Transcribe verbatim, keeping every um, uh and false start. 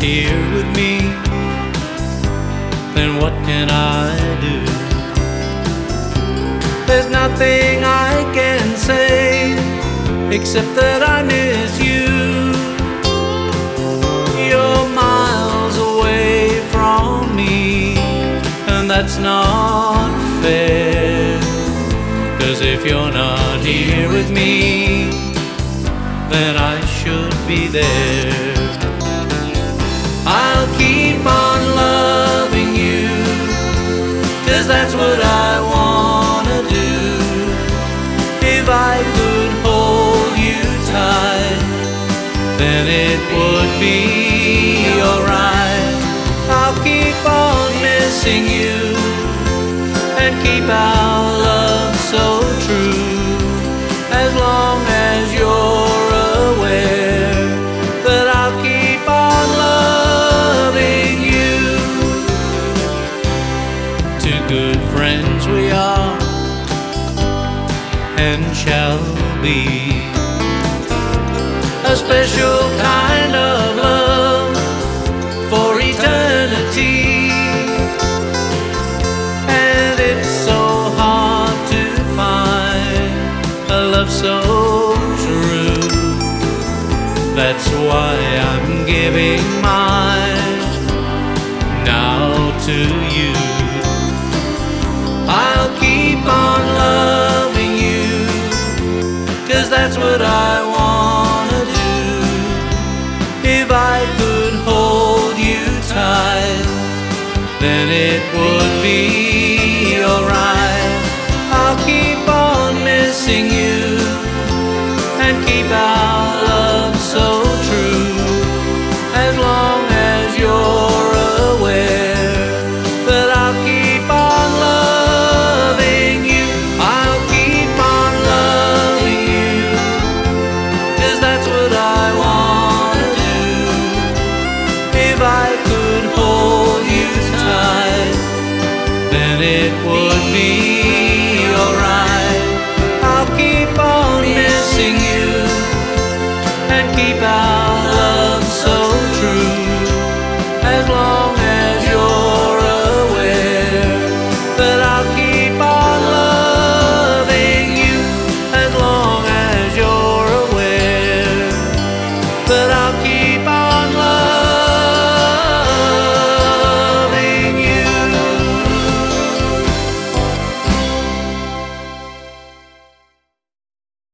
here with me, then what can I do? There's nothing I can say except that I miss you. You're miles away from me, and that's not fair. 'Cause if you're not here with me, then I should be there. I'll keep on loving you, 'cause that's what I wanna do. If I could hold you tight, then it would be alright. I'll keep on missing you and keep our love so true, as long as you're aware that I'll keep on loving you. Two good friends we are, and shall be, a special kind of love for eternity. And it's so hard to find a love so true. That's why I'm giving mine now to you. I'll keep on loving you, 'cause that's what I wanna do. If I could hold you tight, then it would be alright. I'll keep on missing you and keep our love so true, as long as you're aware that I'll keep on loving you. I'll keep on loving you, 'cause that's what I wanna do. If I could hold you tight, then it would be alright.